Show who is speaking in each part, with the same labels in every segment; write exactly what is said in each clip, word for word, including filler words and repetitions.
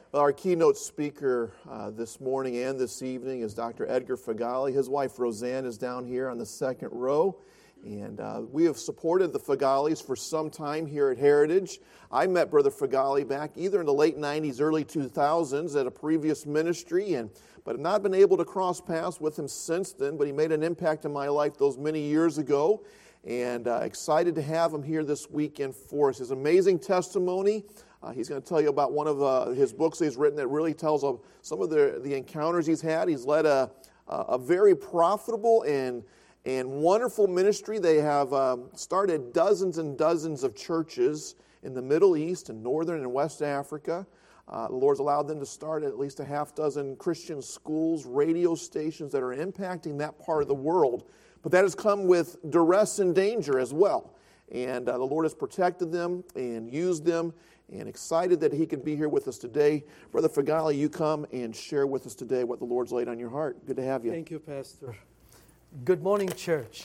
Speaker 1: Well, our keynote speaker uh, this morning and this evening is Doctor Edgar Fagali. His wife Roseanne is down here on the second row. And uh, we have supported the Fagalis for some time here at Heritage. I met Brother Fagali back either in the late nineties, early two thousands at a previous ministry, and but have not been able to cross paths with him since then. But he made an impact in my life those many years ago, and uh, excited to have him here this weekend for us. His amazing testimony. Uh, he's going to tell you about one of uh, his books he's written that really tells of some of the, the encounters he's had. He's led a, a very profitable and and wonderful ministry. They have um, started dozens and dozens of churches in the Middle East and Northern and West Africa. Uh, the Lord's allowed them to start at least a half dozen Christian schools, radio stations that are impacting that part of the world. But that has come with duress and danger as well. And uh, the Lord has protected them and used them, and excited that he can be here with us today. Brother Fagali, you come and share with us today what the Lord's laid on your heart. Good to have you.
Speaker 2: Thank you, Pastor. Good morning, church.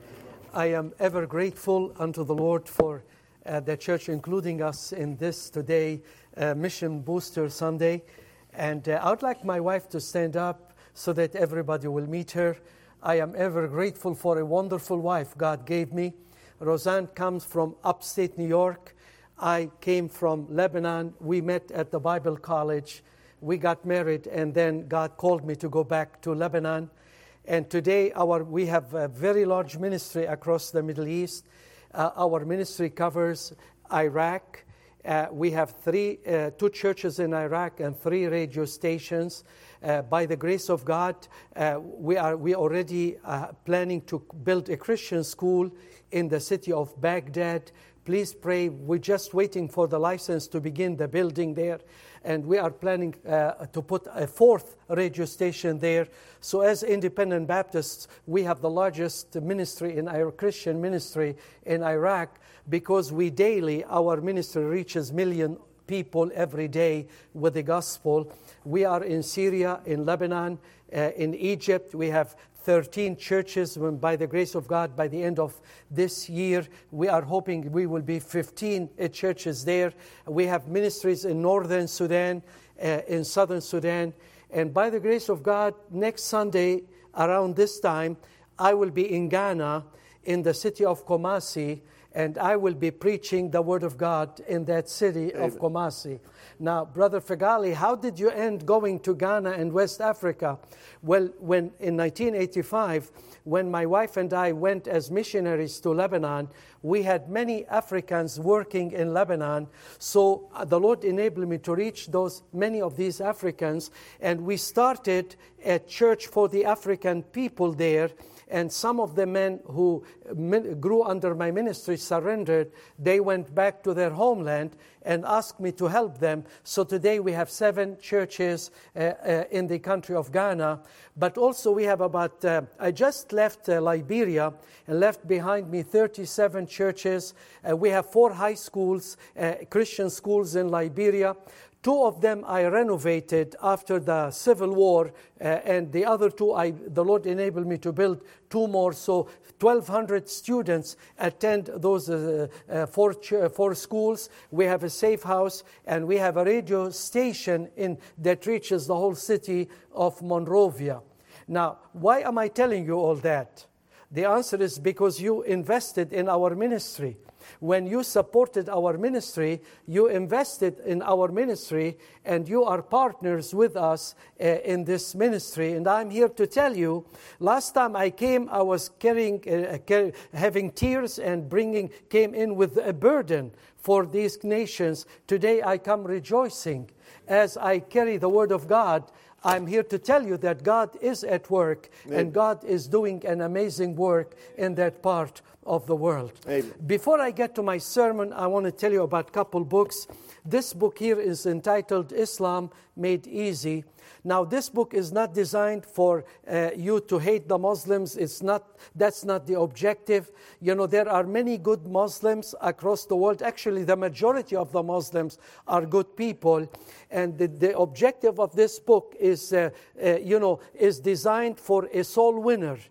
Speaker 2: I am ever grateful unto the Lord for uh, the church including us in this today uh, Mission Booster Sunday. And uh, I would like my wife to stand up so that everybody will meet her. I am ever grateful for a wonderful wife God gave me. Roseanne comes from upstate New York. I came from Lebanon. We met at the Bible College. We got married, and then God called me to go back to Lebanon. And today our we have a very large ministry across the Middle East. Uh, our ministry covers Iraq. Uh, we have three, uh, two churches in Iraq and three radio stations. Uh, by the grace of God, uh, we are we already uh, planning to build a Christian school in the city of Baghdad. Please pray. We're just waiting for the license to begin the building there. And we are planning uh, to put a fourth radio station there. So as independent Baptists, we have the largest ministry in our Christian ministry in Iraq, because we daily, our ministry reaches million people every day with the gospel. We are in Syria, in Lebanon, uh, in Egypt. We have thirteen churches. When, by the grace of God, by the end of this year, we are hoping we will be fifteen uh, churches there. We have ministries in northern Sudan, uh, in southern Sudan. And by the grace of God, next Sunday, around this time, I will be in Ghana, in the city of Kumasi, and I will be preaching the Word of God in that city Amen. Of Kumasi. Now, Brother Fagali, how did you end going to Ghana and West Africa? Well, when in nineteen eighty-five, when my wife and I went as missionaries to Lebanon, we had many Africans working in Lebanon. So uh, the Lord enabled me to reach those many of these Africans, and we started a church for the African people there. And some of the men who grew under my ministry surrendered. They went back to their homeland and asked me to help them. So today we have seven churches uh, uh, in the country of Ghana. But also we have about, uh, I just left uh, Liberia and left behind me thirty-seven churches. Uh, we have four high schools, uh, Christian schools in Liberia. Two of them I renovated after the Civil War, uh, and the other two, I, the Lord enabled me to build two more. So twelve hundred students attend those uh, uh, four, ch- four schools. We have a safe house, and we have a radio station in that reaches the whole city of Monrovia. Now, why am I telling you all that? The answer is because you invested in our ministry. When you supported our ministry, you invested in our ministry, and you are partners with us uh, in this ministry. And I'm here to tell you, last time I came, I was carrying, uh, car- having tears and bringing, came in with a burden for these nations. Today I come rejoicing as I carry the word of God. I'm here to tell you that God is at work, Amen. And God is doing an amazing work in that part of the world. Amen. Before I get to my sermon, I want to tell you about a couple books. This book here is entitled Islam Made Easy. Now, this book is not designed for uh, you to hate the Muslims. It's not. That's not the objective. You know, there are many good Muslims across the world. Actually, the majority of the Muslims are good people. And the, the objective of this book is, uh, uh, you know, is designed for a soul winner.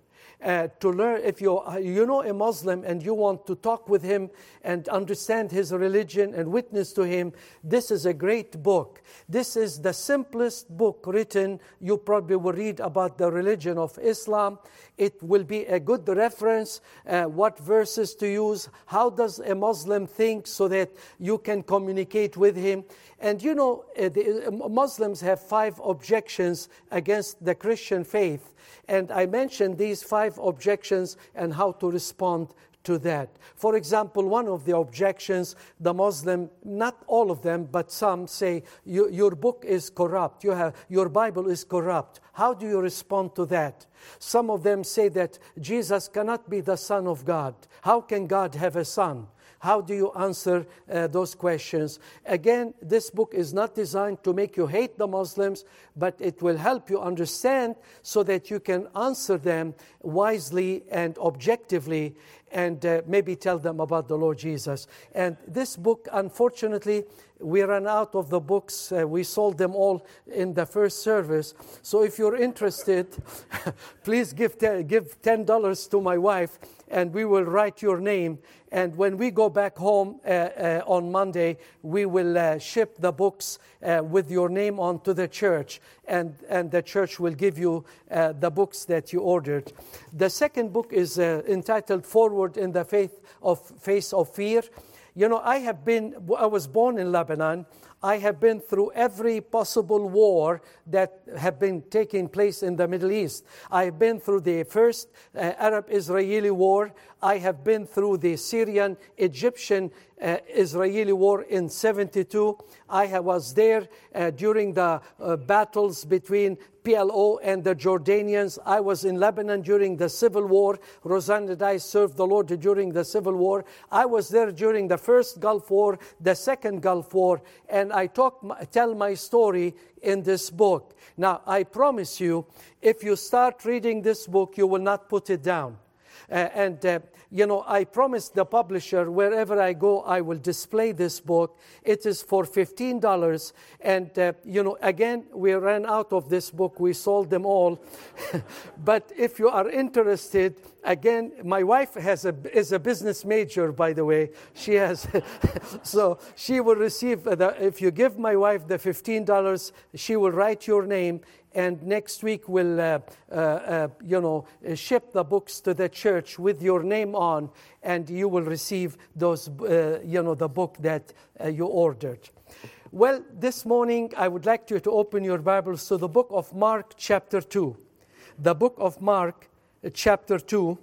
Speaker 2: uh, to learn, if you you know a Muslim and you want to talk with him and understand his religion and witness to him, this is a great book. This is the simplest book written. You probably will read about the religion of Islam. It will be a good reference, uh, what verses to use, how does a Muslim think so that you can communicate with him. And you know, uh, the uh, Muslims have five objections against the Christian faith. And I mentioned these five objections and how to respond to that. For example, one of the objections, the Muslim, not all of them, but some say, you, your book is corrupt, you have, your Bible is corrupt. How do you respond to that? Some of them say that Jesus cannot be the Son of God. How can God have a son? How do you answer uh, those questions? Again, this book is not designed to make you hate the Muslims, but it will help you understand so that you can answer them wisely and objectively, and uh, maybe tell them about the Lord Jesus. And this book, unfortunately, we ran out of the books. Uh, we sold them all in the first service. So if you're interested, please give te- give ten dollars to my wife, and we will write your name. And when we go back home uh, uh, on Monday, we will uh, ship the books uh, with your name on to the church, and, and the church will give you uh, the books that you ordered. The second book is uh, entitled Forward in the Faith of Face of Fear. You know, I have been, I was born in Lebanon. I have been through every possible war that have been taking place in the Middle East. I have been through the first uh, Arab-Israeli war. I have been through the Syrian-Egyptian uh, Israeli war in seventy-two. I have, was there uh, during the uh, battles between P L O and the Jordanians. I was in Lebanon during the Civil War. Roseanne and I served the Lord during the Civil War. I was there during the first Gulf War, the second Gulf War, and I talk, tell my story in this book. Now, I promise you, if you start reading this book, you will not put it down. Uh, and, uh, you know, I promised the publisher, wherever I go, I will display this book. It is for fifteen dollars. And, uh, you know, again, we ran out of this book. We sold them all. But if you are interested, again, my wife has a, is a business major, by the way. She has, so she will receive, the, if you give my wife the fifteen dollars, she will write your name. And next week we'll, uh, uh, uh, you know, ship the books to the church with your name on, and you will receive those, uh, you know, the book that uh, you ordered. Well, this morning I would like you to open your Bibles to the book of Mark, chapter two. The book of Mark, chapter two.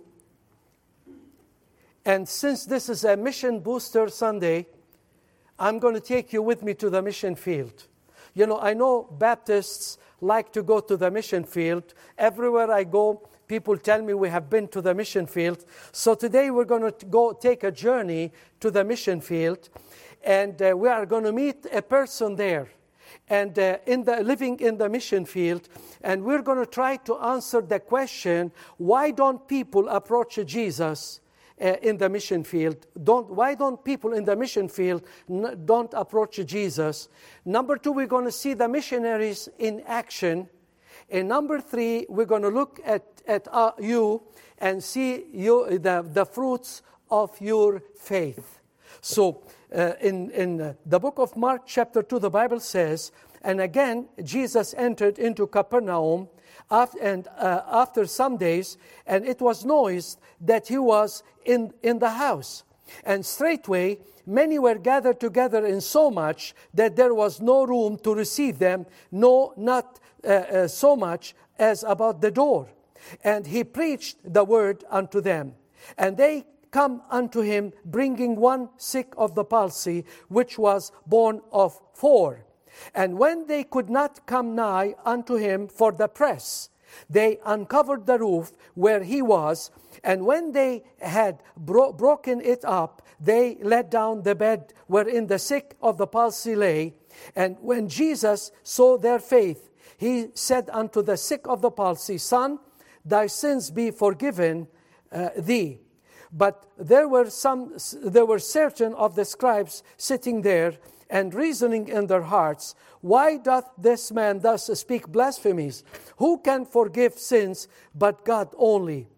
Speaker 2: And since this is a Mission Booster Sunday, I'm going to take you with me to the mission field. You know, I know Baptists like to go to the mission field. Everywhere I go, people tell me we have been to the mission field. So today we're going to go take a journey to the mission field, and uh, we are going to meet a person there, and uh, in the living in the mission field, and we're going to try to answer the question: why don't people approach Jesus Uh, in the mission field? Don't, why don't people in the mission field n- don't approach Jesus? Number two, we're going to see the missionaries in action. And number three, we're going to look at, at uh, you and see you, the, the fruits of your faith. So uh, in, in uh, the book of Mark chapter two, the Bible says, and again, Jesus entered into Capernaum, After, and uh, after some days, and it was noised that he was in, in the house. And straightway many were gathered together in so much that there was no room to receive them, no, not uh, uh, so much as about the door. And he preached the word unto them. And they come unto him, bringing one sick of the palsy, which was born of four. And when they could not come nigh unto him for the press, they uncovered the roof where he was, and when they had bro- broken it up, they let down the bed wherein the sick of the palsy lay. And when Jesus saw their faith, he said unto the sick of the palsy, Son, thy sins be forgiven uh, thee. But there were some, there were certain of the scribes sitting there, and reasoning in their hearts, why doth this man thus speak blasphemies? Who can forgive sins but God only?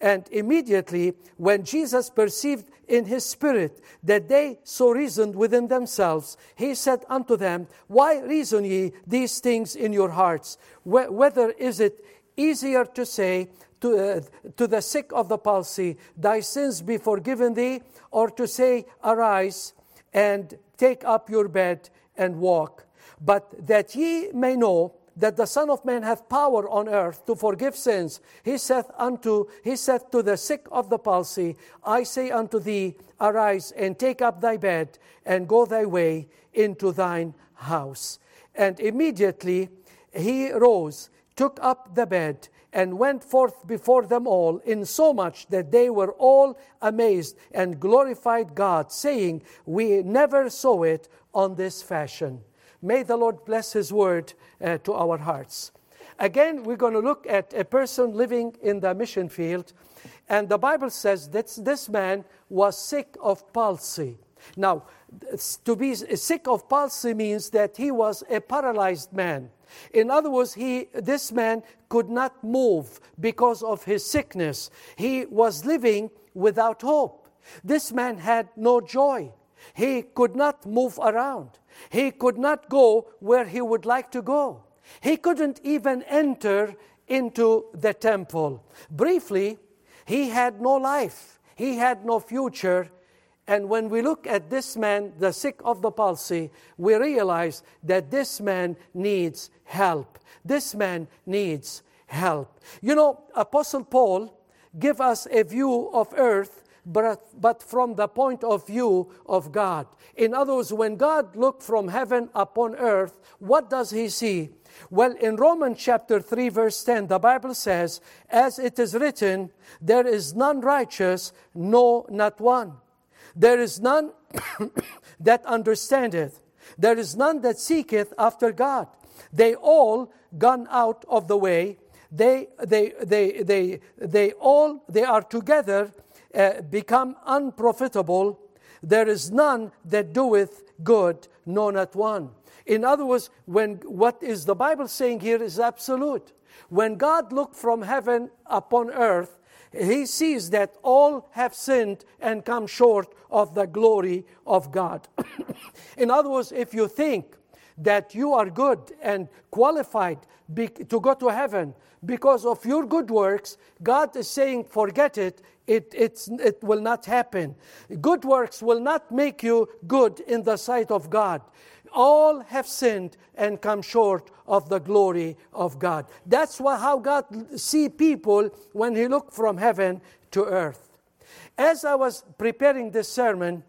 Speaker 2: And immediately, when Jesus perceived in his spirit that they so reasoned within themselves, he said unto them, Why reason ye these things in your hearts? Whether is it easier to say to, uh, to the sick of the palsy, Thy sins be forgiven thee, or to say, Arise and take up your bed and walk? But that ye may know that the Son of Man hath power on earth to forgive sins, he saith unto he saith to the sick of the palsy, I say unto thee, Arise and take up thy bed and go thy way into thine house. And immediately he rose, took up the bed, and went forth before them all, insomuch that they were all amazed and glorified God, saying, We never saw it on this fashion. May the Lord bless His word uh, to our hearts. Again, we're going to look at a person living in the mission field. And the Bible says that this man was sick of palsy. Now, to be sick of palsy means that he was a paralyzed man. In other words, he, this man could not move because of his sickness. He was living without hope. This man had no joy. He could not move around. He could not go where he would like to go. He couldn't even enter into the temple. Briefly, he had no life. He had no future. And when we look at this man, the sick of the palsy, we realize that this man needs help. This man needs help. You know, Apostle Paul gave us a view of earth, but, but from the point of view of God. In other words, when God looked from heaven upon earth, what does he see? Well, in Romans chapter three, verse ten, the Bible says, As it is written, there is none righteous, no, not one. There is none that understandeth. There is none that seeketh after God. They all gone out of the way. They, they, they, they, they all, they are together uh, become unprofitable. There is none that doeth good, no, not one. In other words, when what is the Bible saying here is absolute. When God looked from heaven upon earth, He sees that all have sinned and come short of the glory of God. In other words, if you think that you are good and qualified be, to go to heaven because of your good works, God is saying, forget it. It, it's, it will not happen. Good works will not make you good in the sight of God. All have sinned and come short of the glory of God. That's why, how God see people when He looked from heaven to earth. As I was preparing this sermon,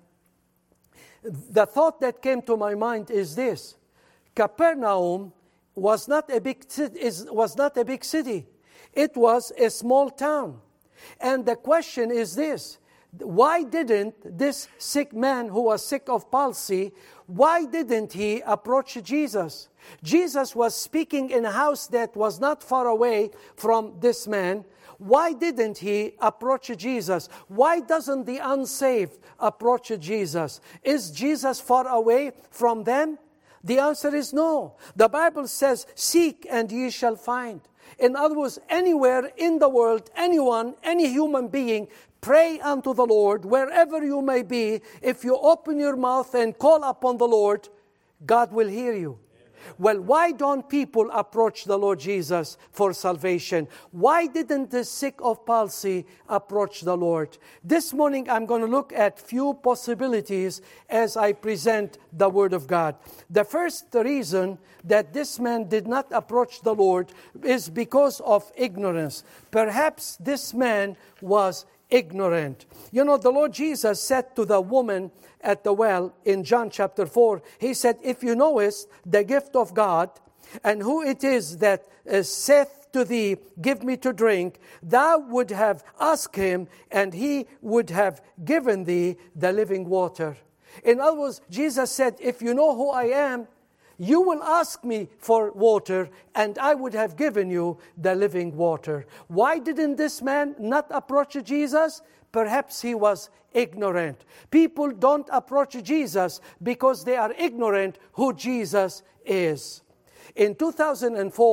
Speaker 2: the thought that came to my mind is this. Capernaum was not a big is was not a big city. It was a small town. And the question is this: why didn't this sick man who was sick of palsy, why didn't he approach Jesus? Jesus was speaking in a house that was not far away from this man. Why didn't he approach Jesus? Why doesn't the unsaved approach Jesus? Is Jesus far away from them? The answer is no. The Bible says, seek and ye shall find. In other words, anywhere in the world, anyone, any human being, pray unto the Lord, wherever you may be. If you open your mouth and call upon the Lord, God will hear you. Well, why don't people approach the Lord Jesus for salvation? Why didn't the sick of palsy approach the Lord? This morning I'm going to look at few possibilities as I present the Word of God. The first reason that this man did not approach the Lord is because of ignorance. Perhaps this man was ignorant. You know, the Lord Jesus said to the woman at the well in John chapter four, He said, if you knowest the gift of God, and who it is that uh, saith to thee, give me to drink, thou would have asked Him, and He would have given thee the living water. In other words, Jesus said, if you know who I am, you will ask me for water, and I would have given you the living water. Why didn't this man not approach Jesus? Perhaps he was ignorant. People don't approach Jesus because they are ignorant who Jesus is. In two thousand four,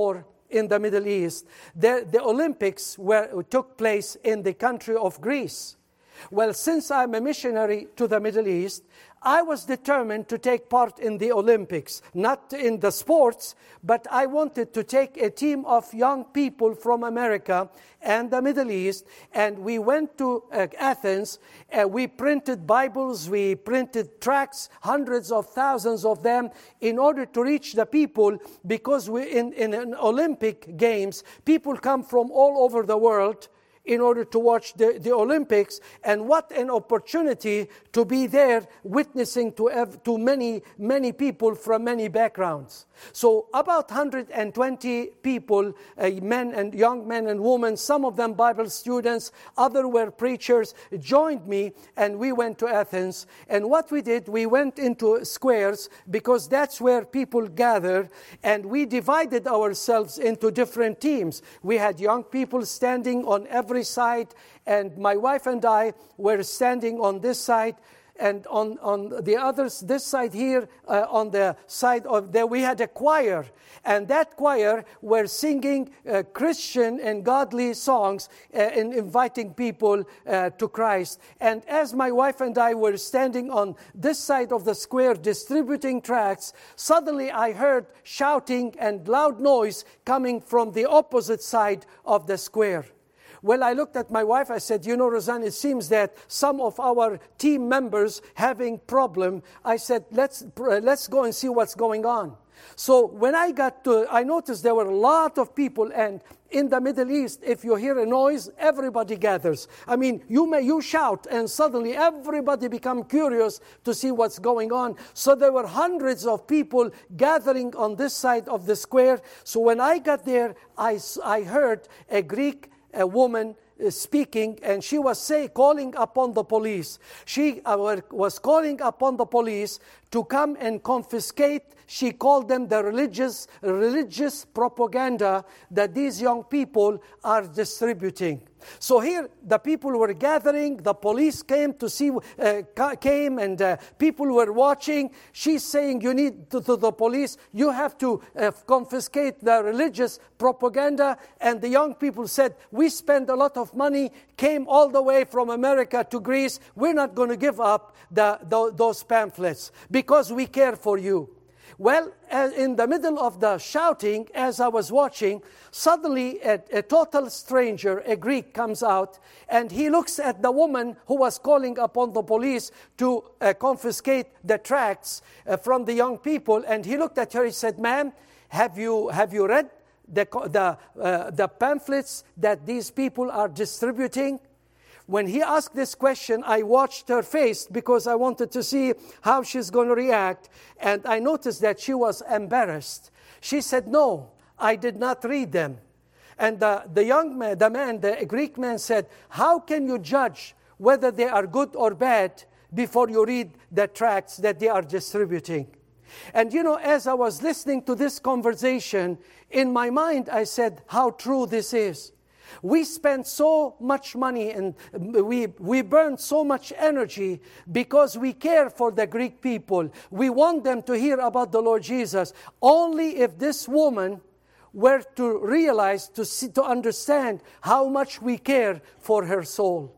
Speaker 2: in the Middle East. The, the Olympics were, took place in the country of Greece. Well, since I'm a missionary to the Middle East, I was determined to take part in the Olympics, not in the sports, but I wanted to take a team of young people from America and the Middle East, and we went to uh, Athens. Uh, we printed Bibles, we printed tracts, hundreds of thousands of them, in order to reach the people, because we, in, in an Olympic Games, people come from all over the world in order to watch the, the Olympics, and what an opportunity to be there witnessing to, ev- to many, many people from many backgrounds. So about one hundred twenty people, uh, men and young men and women, some of them Bible students, others were preachers, joined me, and we went to Athens. And what we did, we went into squares, because that's where people gather, and we divided ourselves into different teams. We had young people standing on every side, and my wife and I were standing on this side, and on, on the others, this side here, uh, on the side of there, we had a choir. And that choir were singing uh, Christian and godly songs uh, and inviting people uh, to Christ. And as my wife and I were standing on this side of the square distributing tracts, suddenly I heard shouting and loud noise coming from the opposite side of the square. Well, I looked at my wife, I said, you know, Roseanne, it seems that some of our team members having problem. I said, let's let's go and see what's going on. So when I got to, I noticed there were a lot of people, and in the Middle East, if you hear a noise, everybody gathers. I mean, you may you shout, and suddenly everybody become curious to see what's going on. So there were hundreds of people gathering on this side of the square. So when I got there, I, I heard a Greek a woman speaking, and she was say, calling upon the police. She uh, was calling upon the police to come and confiscate. She called them the religious religious propaganda that these young people are distributing. So here the people were gathering, the police came to see, uh, came and uh, people were watching. She's saying, you need to, to the police, you have to uh, confiscate the religious propaganda. And the young people said, we spend a lot of money, came all the way from America to Greece. We're not going to give up the, the, those pamphlets because we care for you. Well, in the middle of the shouting, as I was watching, suddenly a, a total stranger, a Greek, comes out, and he looks at the woman who was calling upon the police to uh, confiscate the tracts uh, from the young people, and he looked at her, he said, ma'am, have you have you read the, the, uh, the pamphlets that these people are distributing? When he asked this question, I watched her face because I wanted to see how she's going to react. And I noticed that she was embarrassed. She said, no, I did not read them. And the, the young man, the man, the Greek man said, how can you judge whether they are good or bad before you read the tracts that they are distributing? And you know, as I was listening to this conversation, in my mind I said, how true this is. We spend so much money and we, we burn so much energy because we care for the Greek people. We want them to hear about the Lord Jesus. Only if this woman were to realize, to see, to understand how much we care for her soul.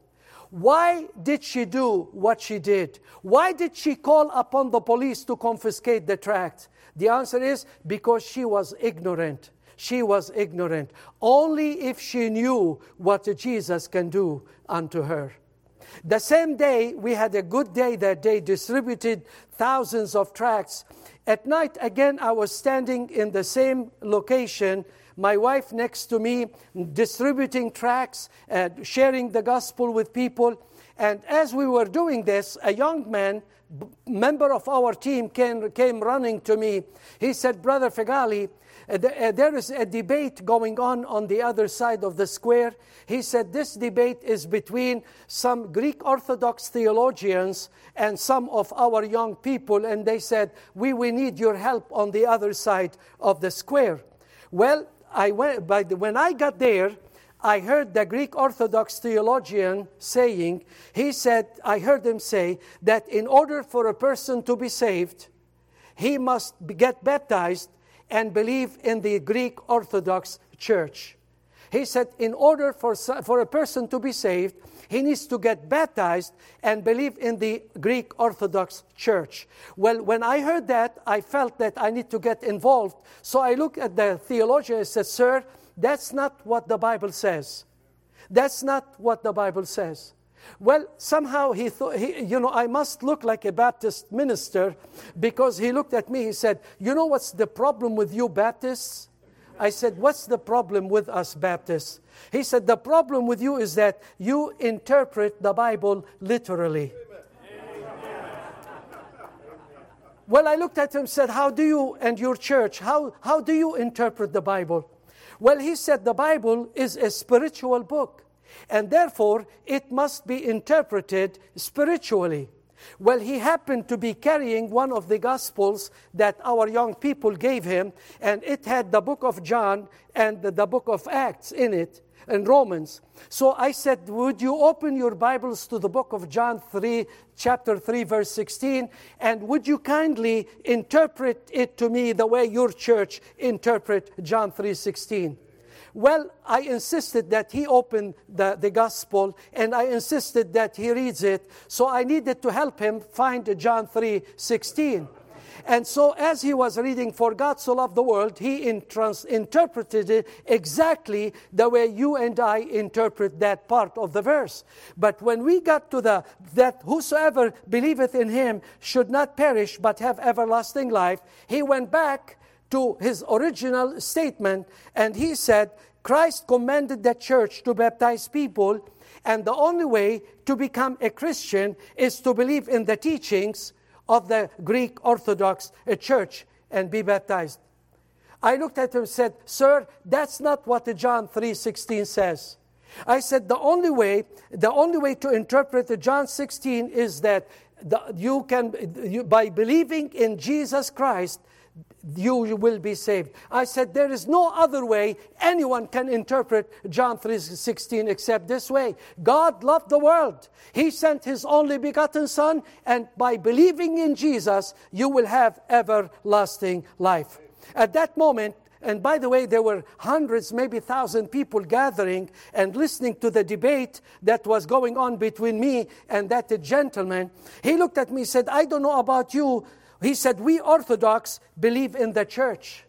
Speaker 2: Why did she do what she did? Why did she call upon the police to confiscate the tract? The answer is because she was ignorant. She was ignorant. Only if she knew what Jesus can do unto her. The same day, we had a good day that day, distributed thousands of tracts. At night, again, I was standing in the same location, my wife next to me, distributing tracts, uh, sharing the gospel with people. And as we were doing this, a young man, b- member of our team, came, came running to me. He said, Brother Fegali, Uh, the, uh, there is a debate going on on the other side of the square. He said this debate is between some Greek Orthodox theologians and some of our young people, and they said, we, we need your help on the other side of the square. Well, I went, by the, when I got there, I heard the Greek Orthodox theologian saying, he said, I heard him say that in order for a person to be saved, he must be, get baptized, and believe in the Greek Orthodox Church. He said in order for, for a person to be saved, he needs to get baptized and believe in the Greek Orthodox Church. Well, when I heard that, I felt that I need to get involved. So I looked at the theologian and said, sir, that's not what the Bible says. That's not what the Bible says. Well, somehow he thought, he, you know, I must look like a Baptist minister, because he looked at me, he said, you know what's the problem with you Baptists? I said, what's the problem with us Baptists? He said, the problem with you is that you interpret the Bible literally. Well, I looked at him and said, how do you and your church, how, how do you interpret the Bible? Well, he said the Bible is a spiritual book, and therefore it must be interpreted spiritually. Well, he happened to be carrying one of the Gospels that our young people gave him, and it had the book of John and the, the book of Acts in it, and Romans. So I said, would you open your Bibles to the book of John three, chapter three, verse sixteen, and would you kindly interpret it to me the way your church interpret John three sixteen? Well, I insisted that he open the, the gospel, and I insisted that he reads it. So I needed to help him find John three sixteen. And so as he was reading, for God so loved the world, he in trans- interpreted it exactly the way you and I interpret that part of the verse. But when we got to the, that whosoever believeth in him should not perish but have everlasting life, he went back to his original statement, and he said, Christ commanded the church to baptize people, and the only way to become a Christian is to believe in the teachings of the Greek Orthodox Church and be baptized. I looked at him and said, sir, that's not what John three sixteen says. I said, the only way, the only way to interpret John sixteen is that the, you can, you, by believing in Jesus Christ, you will be saved. I said, there is no other way anyone can interpret John three sixteen except this way. God loved the world. He sent His only begotten Son, and by believing in Jesus, you will have everlasting life. At that moment, and by the way, there were hundreds, maybe thousand people gathering and listening to the debate that was going on between me and that gentleman. He looked at me and said, I don't know about you. He said, we Orthodox believe in the church.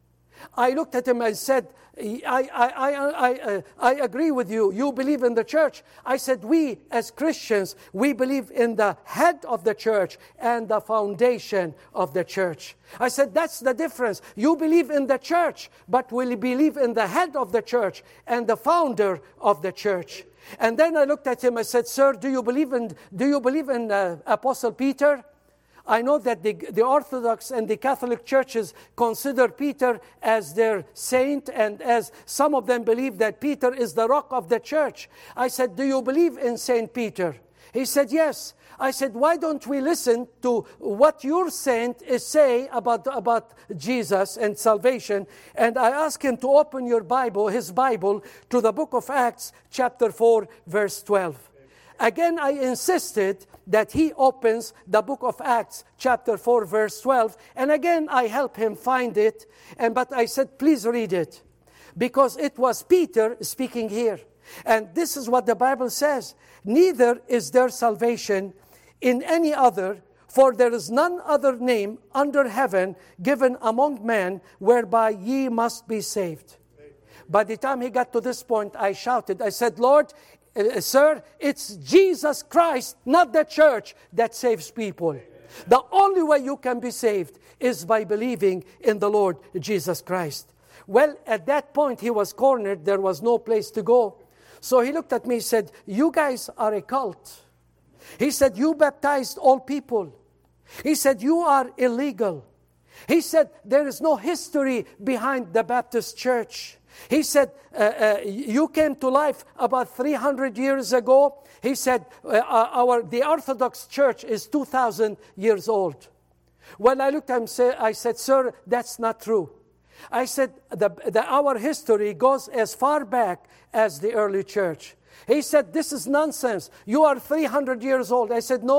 Speaker 2: I looked at him and said, I, I, I, I, uh, I agree with you. You believe in the church. I said, we as Christians, we believe in the head of the church and the foundation of the church. I said, that's the difference. You believe in the church, but we believe in the head of the church and the founder of the church. And then I looked at him and said, sir, do you believe in, do you believe in uh, Apostle Peter? I know that the, the Orthodox and the Catholic churches consider Peter as their saint, and as some of them believe that Peter is the rock of the church. I said, do you believe in Saint Peter? He said, yes. I said, why don't we listen to what your saint is saying about, about Jesus and salvation? And I asked him to open your Bible, his Bible, to the book of Acts, chapter four, verse twelve. Again, I insisted that he opens the book of Acts, chapter four, verse twelve. And again, I helped him find it. And but I said, please read it. Because it was Peter speaking here. And this is what the Bible says. Neither is there salvation in any other, for there is none other name under heaven given among men whereby ye must be saved. By the time he got to this point, I shouted, I said, Lord, Uh, sir, it's Jesus Christ, not the church, that saves people. The only way you can be saved is by believing in the Lord Jesus Christ. Well, at that point, he was cornered. There was no place to go. So he looked at me and said, you guys are a cult. He said, you baptized all people. He said, you are illegal. He said, there is no history behind the Baptist church. He said, uh, uh, you came to life about three hundred years ago. He said, uh, our the Orthodox Church is two thousand years old. When I looked at him, I said, sir, that's not true. I said, the, the, our history goes as far back as the early church. He said, this is nonsense. You are three hundred years old. I said, no,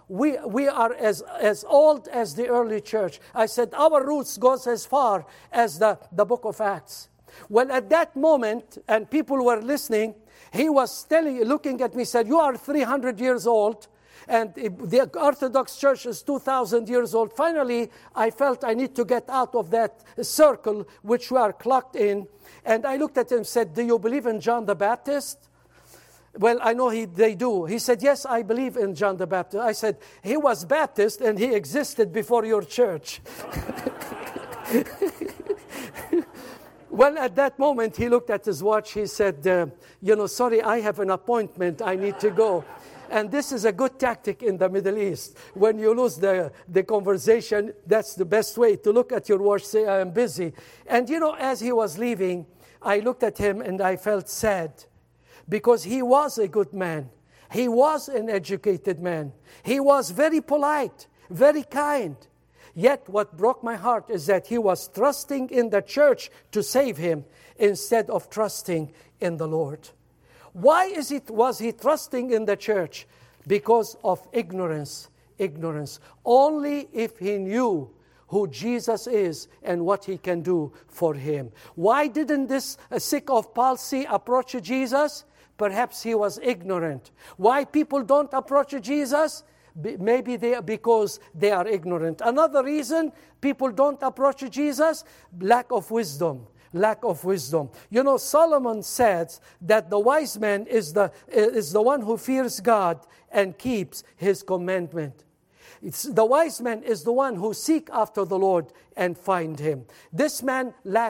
Speaker 2: we we are as, as old as the early church. I said, our roots goes as far as the, the book of Acts. Well, at that moment, and people were listening, he was telling, looking at me, said, you are three hundred years old, and the Orthodox Church is two thousand years old. Finally, I felt I need to get out of that circle which we are clocked in. And I looked at him and said, do you believe in John the Baptist? Well, I know he, they do. He said, yes, I believe in John the Baptist. I said, he was Baptist and he existed before your church. Well, at that moment, he looked at his watch. He said, uh, you know, sorry, I have an appointment. I need to go. And this is a good tactic in the Middle East. When you lose the, the conversation, that's the best way to look at your watch, say, I am busy. And, you know, as he was leaving, I looked at him and I felt sad. Because he was a good man. He was an educated man. He was very polite, very kind. Yet what broke my heart is that he was trusting in the church to save him instead of trusting in the Lord. Why is it was he trusting in the church? Because of ignorance. Ignorance. Only if he knew who Jesus is and what he can do for him. Why didn't this sick of palsy approach Jesus? Perhaps he was ignorant. Why people don't approach Jesus? Maybe they, because they are ignorant. Another reason people don't approach Jesus, lack of wisdom. Lack of wisdom. You know, Solomon says that the wise man is the, is the one who fears God and keeps his commandment. It's, the wise man is the one who seek after the Lord and find him. This man,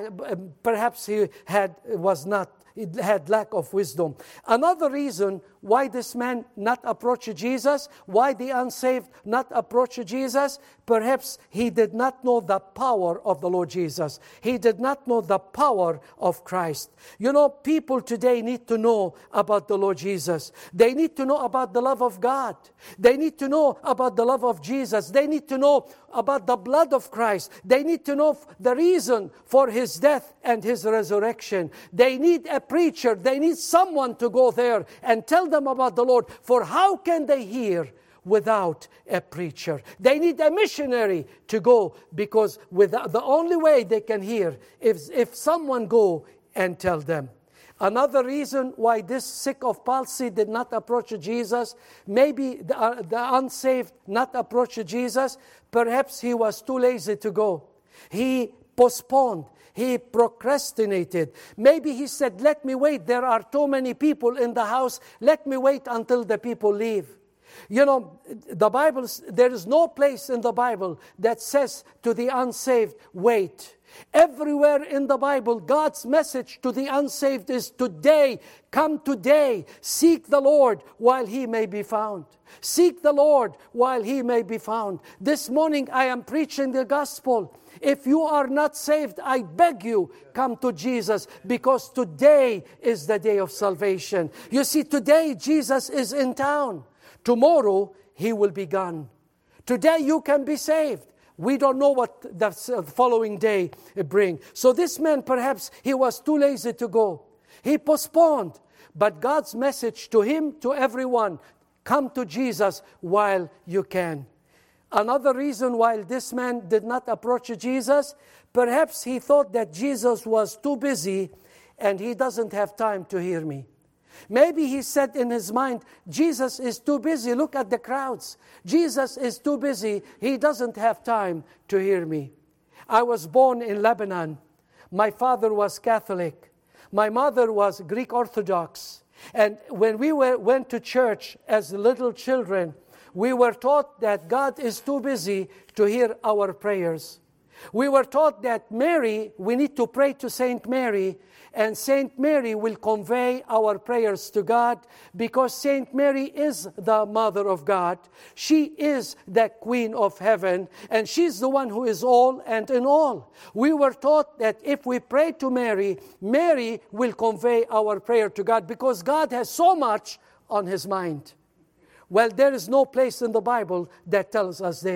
Speaker 2: perhaps he had was not, it had lack of wisdom. Another reason why this man not approach Jesus, why the unsaved not approach Jesus, perhaps he did not know the power of the Lord Jesus. He did not know the power of Christ. You know, people today need to know about the Lord Jesus. They need to know about the love of God. They need to know about the love of Jesus. They need to know about the blood of Christ. They need to know the reason for His death and His resurrection. They need a preacher. They need someone to go there and tell them about the Lord. For how can they hear without a preacher? They need a missionary to go, because without, the only way they can hear is if someone go and tell them. Another reason why this sick of palsy did not approach Jesus, maybe the, uh, the unsaved not approach Jesus, perhaps he was too lazy to go. He postponed. He procrastinated. Maybe he said, let me wait. There are too many people in the house. Let me wait until the people leave. You know, the Bible, there is no place in the Bible that says to the unsaved, wait. Everywhere in the Bible, God's message to the unsaved is today, come today, seek the Lord while He may be found. Seek the Lord while He may be found. This morning I am preaching the gospel. If you are not saved, I beg you, come to Jesus, because today is the day of salvation. You see, today Jesus is in town. Tomorrow He will be gone. Today you can be saved. We don't know what the following day brings. So this man, perhaps he was too lazy to go. He postponed. But God's message to him, to everyone, come to Jesus while you can. Another reason why this man did not approach Jesus, perhaps he thought that Jesus was too busy and He doesn't have time to hear me. Maybe he said in his mind, Jesus is too busy. Look at the crowds. Jesus is too busy. He doesn't have time to hear me. I was born in Lebanon. My father was Catholic. My mother was Greek Orthodox. And when we were, went to church as little children, we were taught that God is too busy to hear our prayers. We were taught that Mary, we need to pray to Saint Mary, and Saint Mary will convey our prayers to God, because Saint Mary is the Mother of God. She is the Queen of Heaven, and she's the one who is all and in all. We were taught that if we pray to Mary, Mary will convey our prayer to God, because God has so much on His mind. Well, there is no place in the Bible that tells us this.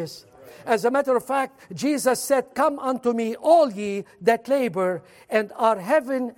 Speaker 2: As a matter of fact, Jesus said, "Come unto me, all ye that labor and are heavy,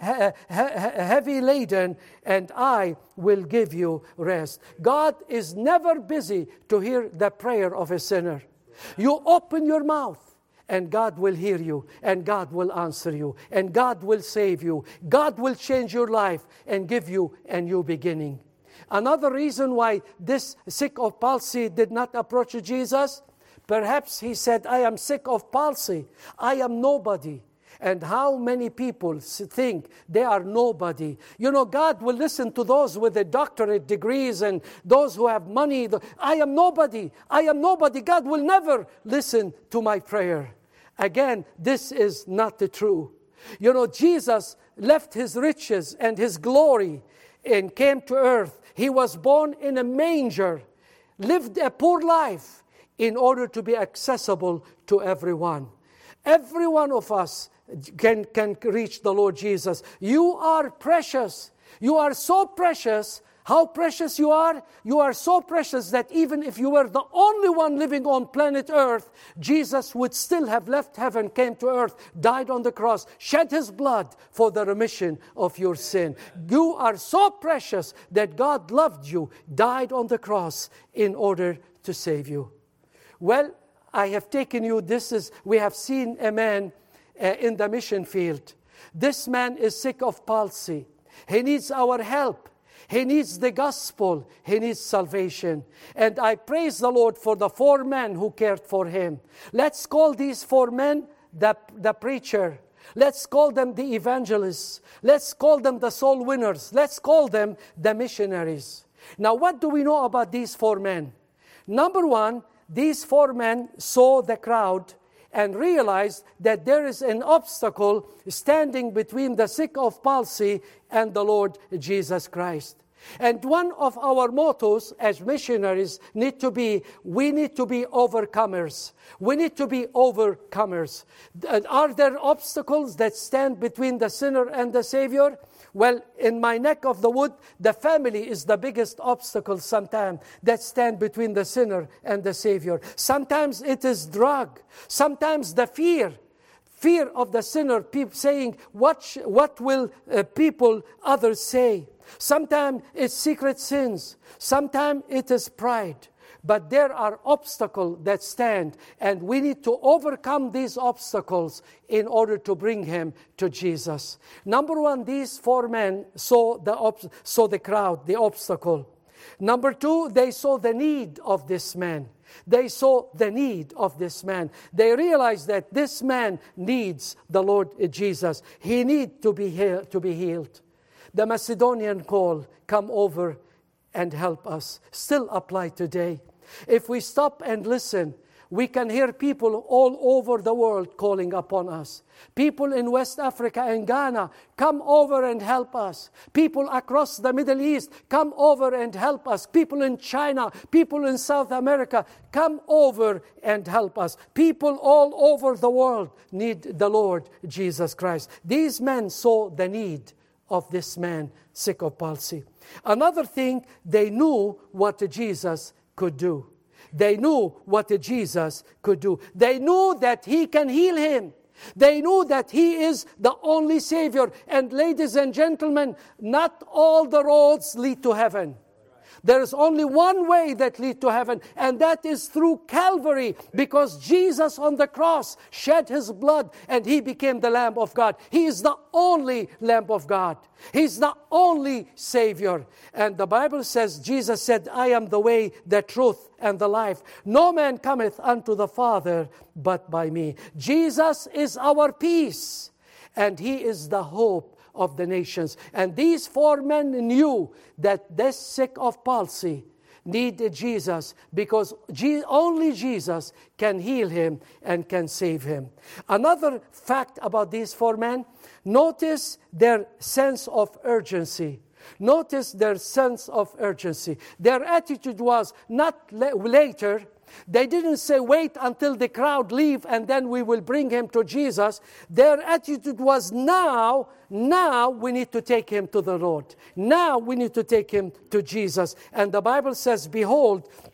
Speaker 2: heavy laden, and I will give you rest." God is never busy to hear the prayer of a sinner. You open your mouth, and God will hear you, and God will answer you, and God will save you. God will change your life and give you a new beginning. Another reason why this sick of palsy did not approach Jesus, perhaps he said, "I am sick of palsy. I am nobody." And how many people think they are nobody? You know, God will listen to those with the doctorate degrees and those who have money. I am nobody. I am nobody. God will never listen to my prayer. Again, this is not the truth. You know, Jesus left his riches and his glory and came to earth. He was born in a manger, lived a poor life in order to be accessible to everyone. Every one of us can, can reach the Lord Jesus. You are precious. You are so precious. How precious you are? You are so precious that even if you were the only one living on planet Earth, Jesus would still have left heaven, came to earth, died on the cross, shed his blood for the remission of your sin. You are so precious that God loved you, died on the cross in order to save you. Well, I have taken you, this is, we have seen a man uh, in the mission field. This man is sick of palsy. He needs our help. He needs the gospel. He needs salvation. And I praise the Lord for the four men who cared for him. Let's call these four men the, the preacher. Let's call them the evangelists. Let's call them the soul winners. Let's call them the missionaries. Now, what do we know about these four men? Number one, these four men saw the crowd and realized that there is an obstacle standing between the sick of palsy and the Lord Jesus Christ. And one of our mottos as missionaries need to be, we need to be overcomers. We need to be overcomers. Are there obstacles that stand between the sinner and the Savior? Well, in my neck of the wood, the family is the biggest obstacle sometimes that stand between the sinner and the Savior. Sometimes it is drug. Sometimes the fear. Fear of the sinner, people saying, what, sh- what will uh, people, others say? Sometimes it's secret sins. Sometimes it is pride. But there are obstacles that stand, and we need to overcome these obstacles in order to bring him to Jesus. Number one, these four men saw the, ob- saw the crowd, the obstacle. Number two, they saw the need of this man. They saw the need of this man. They realized that this man needs the Lord Jesus. He needs to be he- to be healed. The Macedonian call, "Come over and help us," still apply today. If we stop and listen, we can hear people all over the world calling upon us. People in West Africa and Ghana, "Come over and help us." People across the Middle East, "Come over and help us." People in China, people in South America, "Come over and help us." People all over the world need the Lord Jesus Christ. These men saw the need of this man sick of palsy. Another thing, they knew what Jesus could do. They knew what Jesus could do. They knew that he can heal him. They knew that he is the only Savior. And ladies and gentlemen, not all the roads lead to heaven. There is only one way that leads to heaven, and that is through Calvary, because Jesus on the cross shed his blood and he became the Lamb of God. He is the only Lamb of God. He's the only Savior. And the Bible says, Jesus said, "I am the way, the truth, and the life. No man cometh unto the Father but by me." Jesus is our peace, and he is the hope of the nations. And these four men knew that this sick of palsy needed Jesus, because only Jesus can heal him and can save him. Another fact about these four men, notice their sense of urgency. Notice their sense of urgency. Their attitude was not la- later. They didn't say, "Wait until the crowd leave and then we will bring him to Jesus." Their attitude was, now, now we need to take him to the Lord. Now we need to take him to Jesus. And the Bible says, "Behold,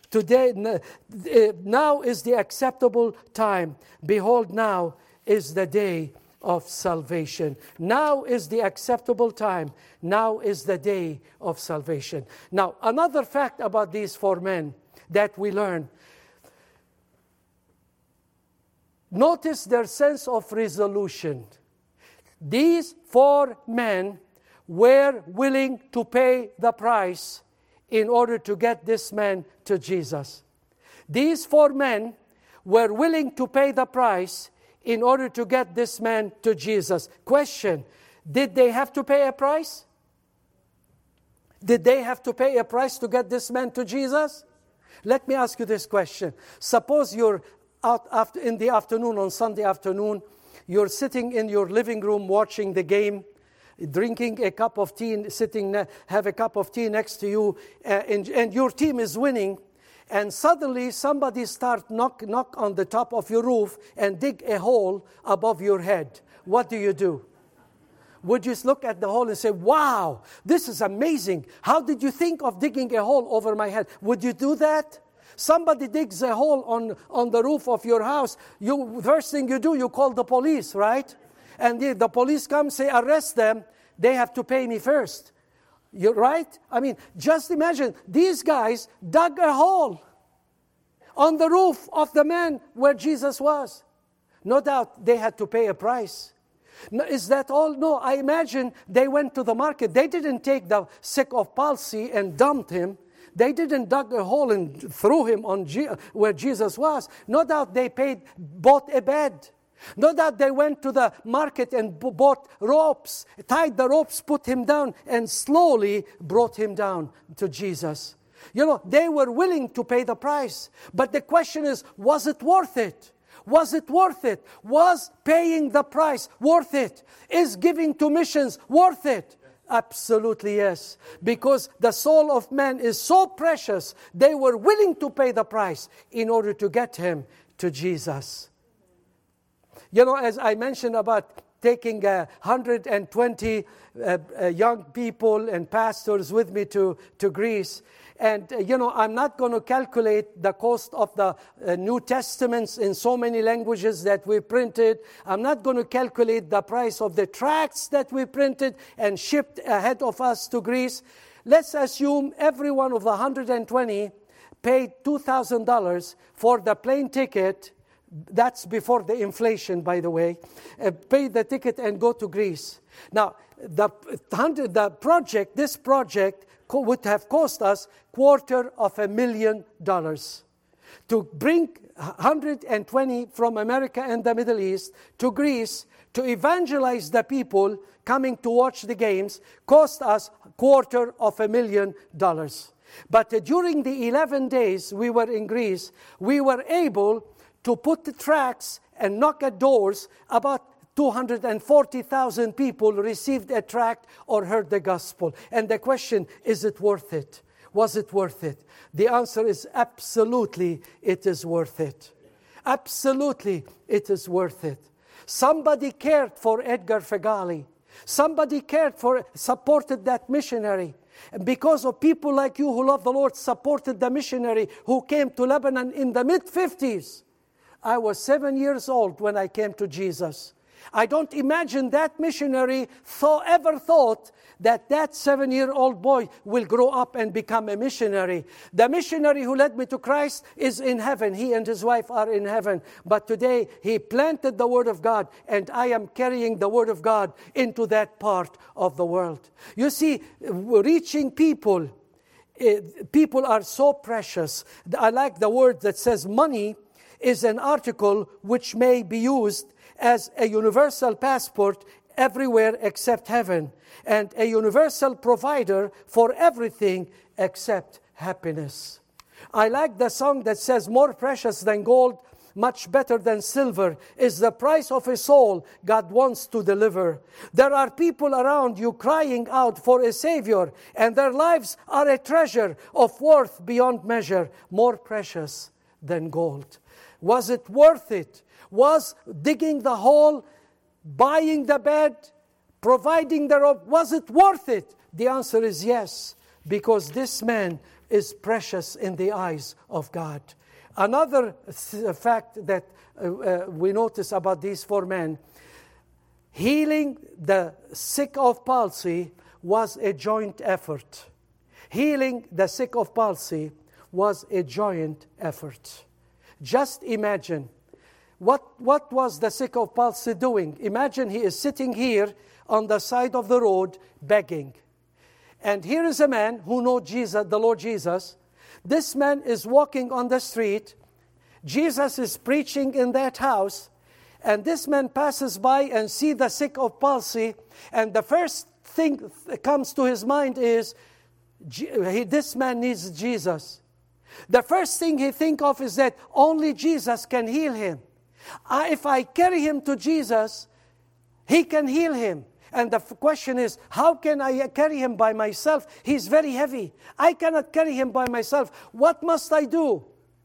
Speaker 2: Today, now is the acceptable time. Behold, now is the day of salvation. Now is the acceptable time. Now is the day of salvation. Now, another fact about these four men that we learn. Notice their sense of resolution. These four men were willing to pay the price in order to get this man to Jesus. These four men were willing to pay the price in order to get this man to Jesus. Question, did they have to pay a price? Did they have to pay a price to get this man to Jesus? Let me ask you this question. Suppose you're out after, in the afternoon, on Sunday afternoon, you're sitting in your living room watching the game, drinking a cup of tea, sitting, have a cup of tea next to you, uh, and, and your team is winning, and suddenly somebody starts knock, knock on the top of your roof and dig a hole above your head. What do you do? Would you look at the hole and say, wow, this is amazing. How did you think of digging a hole over my head? Would you do that? Somebody digs a hole on, on the roof of your house. You, first thing you do, you call the police, right? And the, the police come, say, arrest them. They have to pay me first. You're right? I mean, just imagine, these guys dug a hole on the roof of the man where Jesus was. No doubt they had to pay a price. No, is that all? No, I imagine they went to the market. They didn't take the sick of palsy and dumped him. They didn't dug a hole and threw him on G- where Jesus was. No doubt they paid, bought a bed. No doubt they went to the market and b- bought ropes, tied the ropes, put him down, and slowly brought him down to Jesus. You know, they were willing to pay the price. But the question is, was it worth it? Was it worth it? Was paying the price worth it? Is giving to missions worth it? Absolutely yes. Because the soul of man is so precious, they were willing to pay the price in order to get him to Jesus. You know, as I mentioned about taking uh, one hundred twenty uh, uh, young people and pastors with me to, to Greece. And, uh, you know, I'm not going to calculate the cost of the uh, New Testaments in so many languages that we printed. I'm not going to calculate the price of the tracts that we printed and shipped ahead of us to Greece. Let's assume every one of the one hundred twenty paid two thousand dollars for the plane ticket. That's before the inflation, by the way. Uh, pay the ticket and go to Greece. Now, the, the project, this project would have cost us quarter of a million dollars. To bring one hundred twenty from America and the Middle East to Greece to evangelize the people coming to watch the games cost us quarter of a million dollars. But uh, during the eleven days we were in Greece, we were able to put the tracts and knock at doors. About two hundred forty thousand people received a tract or heard the gospel. And the question, is it worth it? Was it worth it? The answer is absolutely it is worth it. Absolutely it is worth it. Somebody cared for Edgar Fagali. Somebody cared for, supported that missionary. And because of people like you who love the Lord, supported the missionary who came to Lebanon in the mid-fifties. I was seven years old when I came to Jesus. I don't imagine that missionary thought, ever thought that that seven-year-old boy will grow up and become a missionary. The missionary who led me to Christ is in heaven. He and his wife are in heaven. But today, he planted the Word of God, and I am carrying the Word of God into that part of the world. You see, reaching people, people are so precious. I like the word that says money is an article which may be used as a universal passport everywhere except heaven, and a universal provider for everything except happiness. I like the song that says, more precious than gold, much better than silver, is the price of a soul God wants to deliver. There are people around you crying out for a Savior, and their lives are a treasure of worth beyond measure, more precious than gold. Was it worth it? Was digging the hole, buying the bed, providing the rope, was it worth it? The answer is yes, because this man is precious in the eyes of God. Another th- fact that uh, uh, we notice about these four men, healing the sick of palsy was a joint effort. Healing the sick of palsy was a joint effort. Just imagine, what, what was the sick of palsy doing? Imagine he is sitting here on the side of the road begging. And here is a man who knows Jesus, the Lord Jesus. This man is walking on the street. Jesus is preaching in that house. And this man passes by and sees the sick of palsy. And the first thing that comes to his mind is, he, this man needs Jesus. The first thing he thinks of is that only Jesus can heal him. I, if I carry him to Jesus, he can heal him. And the question is, how can I carry him by myself? He's very heavy. I cannot carry him by myself. What must I do?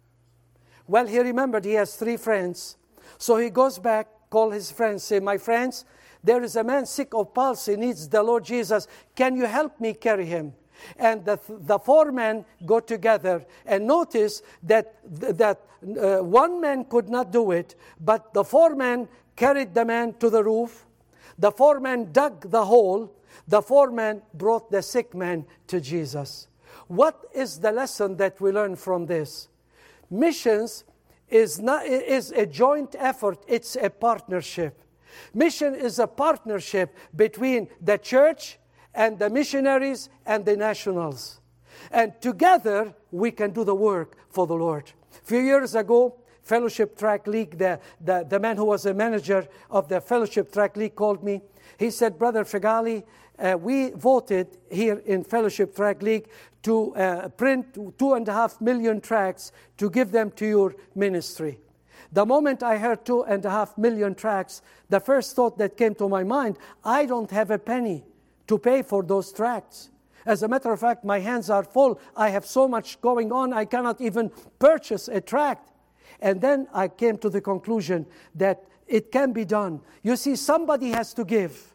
Speaker 2: Well, he remembered he has three friends. So he goes back, call his friends, say, my friends, there is a man sick of palsy, needs the Lord Jesus. Can you help me carry him? And the, the four men go together, and notice that, that uh, one man could not do it, but the four men carried the man to the roof. The four men dug the hole. The four men brought the sick man to Jesus. What is the lesson that we learn from this? Missions is not is a joint effort. It's a partnership. Mission is a partnership between the church and the missionaries and the nationals. And together, we can do the work for the Lord. A few years ago, Fellowship Track League, the, the, the man who was a manager of the Fellowship Track League called me. He said, Brother Figali, uh, we voted here in Fellowship Track League to uh, print two and a half million tracts to give them to your ministry. The moment I heard two and a half million tracts, the first thought that came to my mind, I don't have a penny to pay for those tracts. As a matter of fact, my hands are full. I have so much going on, I cannot even purchase a tract. And then I came to the conclusion that it can be done. You see, somebody has to give.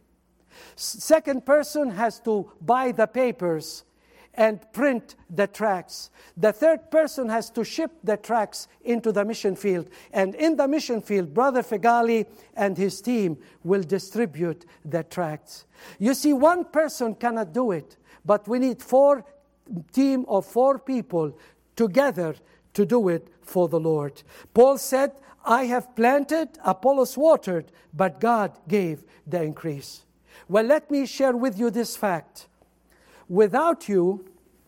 Speaker 2: Second person has to buy the papers and print the tracts. The third person has to ship the tracts into the mission field. And in the mission field, Brother Figali and his team will distribute the tracts. You see, one person cannot do it, but we need four team of four people together to do it for the Lord. Paul said, I have planted, Apollos watered, but God gave the increase. Well, let me share with you this fact. Without you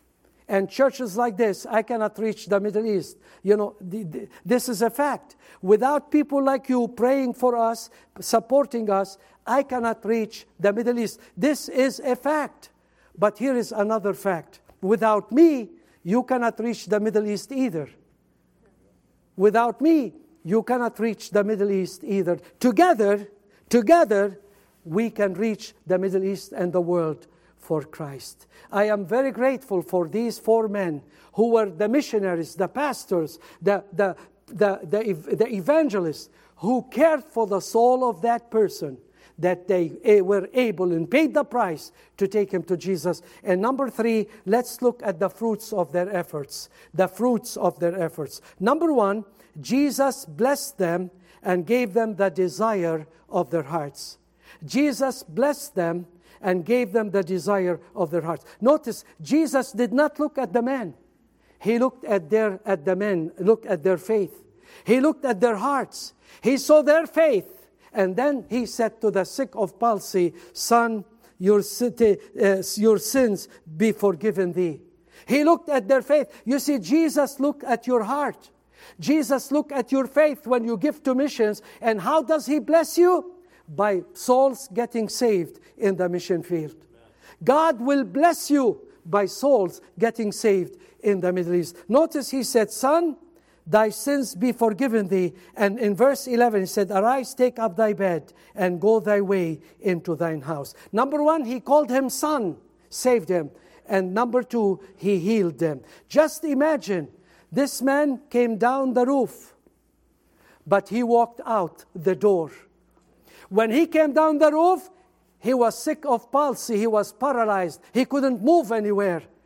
Speaker 2: and churches like this, I cannot reach the Middle East. You know, the, the, this is a fact. Without people like you praying for us, supporting us, I cannot reach the Middle East. This is a fact. But here is another fact. Without me, you cannot reach the Middle East either. Without me, you cannot reach the Middle East either. Together, together, we can reach the Middle East and the world for Christ. I am very grateful for these four men who were the missionaries, the pastors, the, the, the, the, the evangelists who cared for the soul of that person, that they were able and paid the price to take him to Jesus. And number three, let's look at the fruits of their efforts. The fruits of their efforts. Number one, Jesus blessed them and gave them the desire of their hearts. Jesus blessed them and gave them the desire of their hearts. Notice, Jesus did not look at the men. He looked at their at the men, looked at their faith. He looked at their hearts. He saw their faith. And then he said to the sick of palsy, Son, your, city, uh, your sins be forgiven thee. He looked at their faith. You see, Jesus looked at your heart. Jesus looked at your faith when you give to missions. And how does he bless you? By souls getting saved in the mission field. God will bless you by souls getting saved in the Middle East. Notice he said, Son, thy sins be forgiven thee. And in verse eleven, he said, Arise, take up thy bed, and go thy way into thine house. Number one, he called him son, saved him. And number two, he healed them. Just imagine, this man came down the roof, but he walked out the door. When he came down the roof, he was sick of palsy. He was paralyzed. He couldn't move anywhere.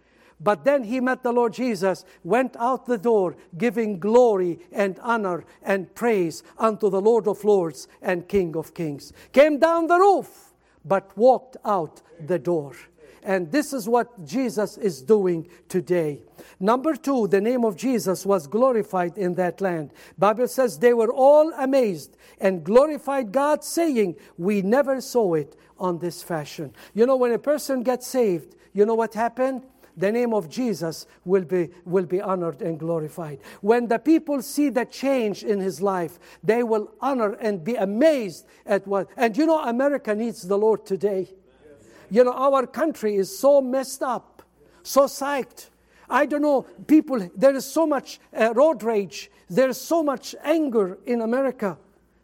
Speaker 2: But then he met the Lord Jesus, went out the door, giving glory and honor and praise unto the Lord of Lords and King of Kings. Came down the roof, but walked out the door. And this is what Jesus is doing today. Number two, the name of Jesus was glorified in that land. Bible says they were all amazed and glorified God, saying, we never saw it on this fashion. You know, when a person gets saved, you know what happened? The name of Jesus will be, will be honored and glorified. When the people see the change in his life, they will honor and be amazed at what. And you know, America needs the Lord today. You know, our country is so messed up, so psyched. I don't know, people, there is so much uh, road rage. There is so much anger in America.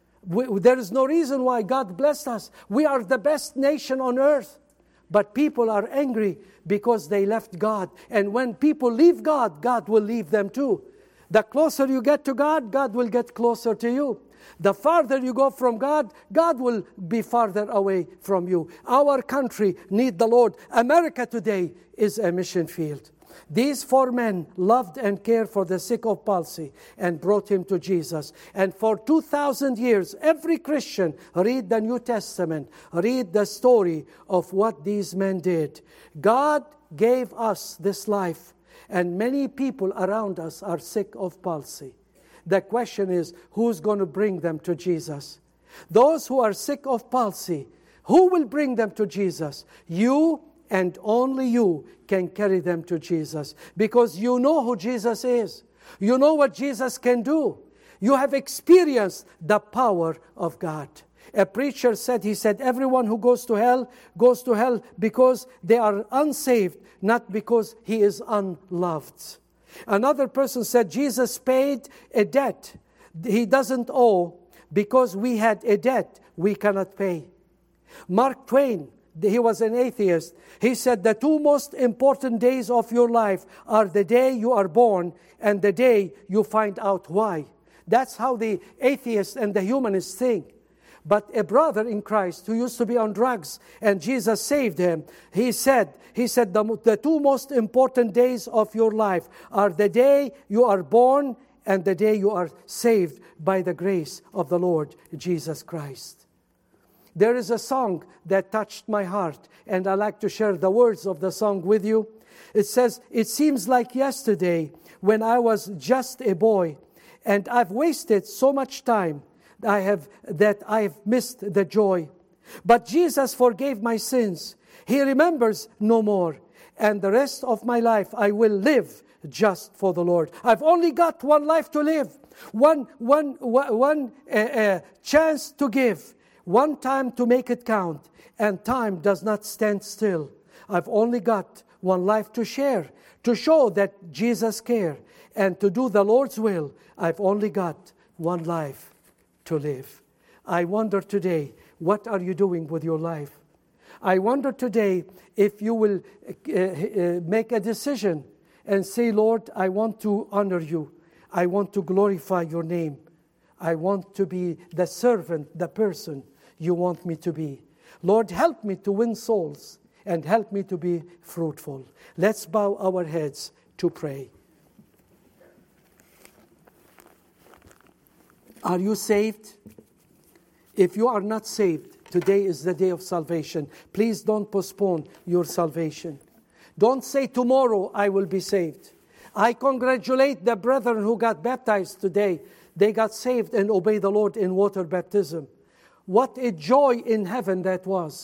Speaker 2: We, there is no reason why God blessed us. We are the best nation on earth. But people are angry because they left God. And when people leave God, God will leave them too. The closer you get to God, God will get closer to you. The farther you go from God, God will be farther away from you. Our country needs the Lord. America today is a mission field. These four men loved and cared for the sick of palsy and brought him to Jesus. And for two thousand years, every Christian read the New Testament, read the story of what these men did. God gave us this life, and many people around us are sick of palsy. The question is, who's going to bring them to Jesus? Those who are sick of palsy, who will bring them to Jesus? You and only you can carry them to Jesus, because you know who Jesus is. You know what Jesus can do. You have experienced the power of God. A preacher said, he said, everyone who goes to hell goes to hell because they are unsaved, not because he is unloved. Another person said, Jesus paid a debt he doesn't owe because we had a debt we cannot pay. Mark Twain, he was an atheist. He said, the two most important days of your life are the day you are born and the day you find out why. That's how the atheists and the humanists think. But a brother in Christ who used to be on drugs and Jesus saved him, he said, he said the, the two most important days of your life are the day you are born and the day you are saved by the grace of the Lord Jesus Christ. There is a song that touched my heart, and I like to share the words of the song with you. It says, it seems like yesterday when I was just a boy, and I've wasted so much time I have that I've missed the joy. But Jesus forgave my sins. He remembers no more. And the rest of my life I will live just for the Lord. I've only got one life to live, one, one, one uh, uh, chance to give, one time to make it count. And time does not stand still. I've only got one life to share, to show that Jesus cares, and to do the Lord's will. I've only got one life to live. I wonder today, what are you doing with your life? I wonder today if you will uh, uh, make a decision and say, Lord, I want to honor you. I want to glorify your name. I want to be the servant, the person you want me to be. Lord, help me to win souls and help me to be fruitful. Let's bow our heads to pray. Are you saved? If you are not saved, today is the day of salvation. Please don't postpone your salvation. Don't say tomorrow I will be saved. I congratulate the brethren who got baptized today. They got saved and obeyed the Lord in water baptism. What a joy in heaven that was.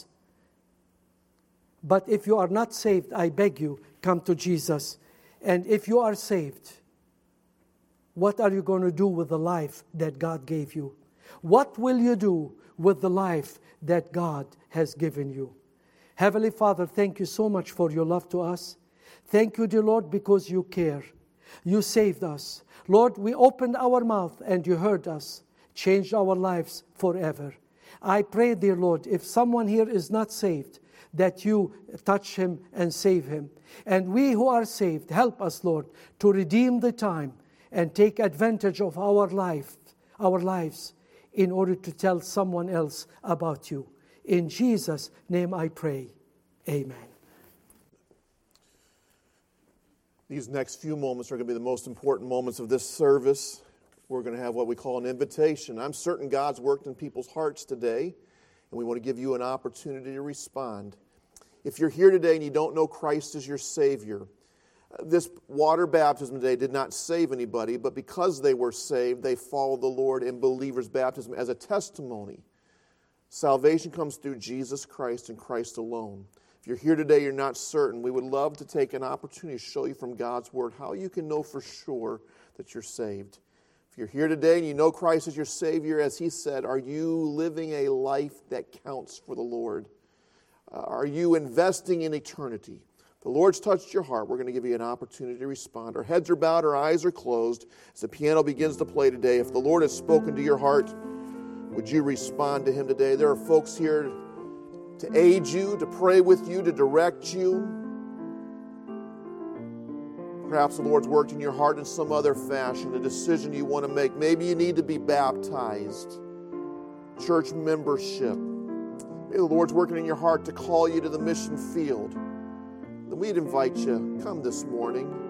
Speaker 2: But if you are not saved, I beg you, come to Jesus. And if you are saved, what are you going to do with the life that God gave you? What will you do with the life that God has given you? Heavenly Father, thank you so much for your love to us. Thank you, dear Lord, because you care. You saved us. Lord, we opened our mouth and you heard us. Changed our lives forever. I pray, dear Lord, if someone here is not saved, that you touch him and save him. And we who are saved, help us, Lord, to redeem the time and take advantage of our life, our lives, in order to tell someone else about you. In Jesus' name I pray. Amen.
Speaker 1: These next few moments are going to be the most important moments of this service. We're going to have what we call an invitation. I'm certain God's worked in people's hearts today, and we want to give you an opportunity to respond. If you're here today and you don't know Christ as your Savior, this water baptism today did not save anybody, but because they were saved, they followed the Lord in believer's baptism as a testimony. Salvation comes through Jesus Christ and Christ alone. If you're here today, you're not certain, we would love to take an opportunity to show you from God's Word how you can know for sure that you're saved. If you're here today and you know Christ as your Savior, as He said, are you living a life that counts for the Lord? Uh, are you investing in eternity? If the Lord's touched your heart, we're going to give you an opportunity to respond. Our heads are bowed, our eyes are closed. As the piano begins to play today, if the Lord has spoken to your heart, would you respond to Him today? There are folks here to aid you, to pray with you, to direct you. Perhaps the Lord's worked in your heart in some other fashion, a decision you want to make. Maybe you need to be baptized, church membership. Maybe the Lord's working in your heart to call you to the mission field. Then we'd invite you, come this morning.